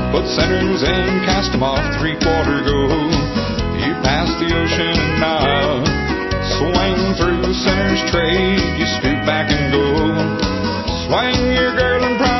Put centers in, cast 'em off, three-quarter go. You pass the ocean and Nile, swing through center's trade. You scoot back and go. Swing your girl and pride.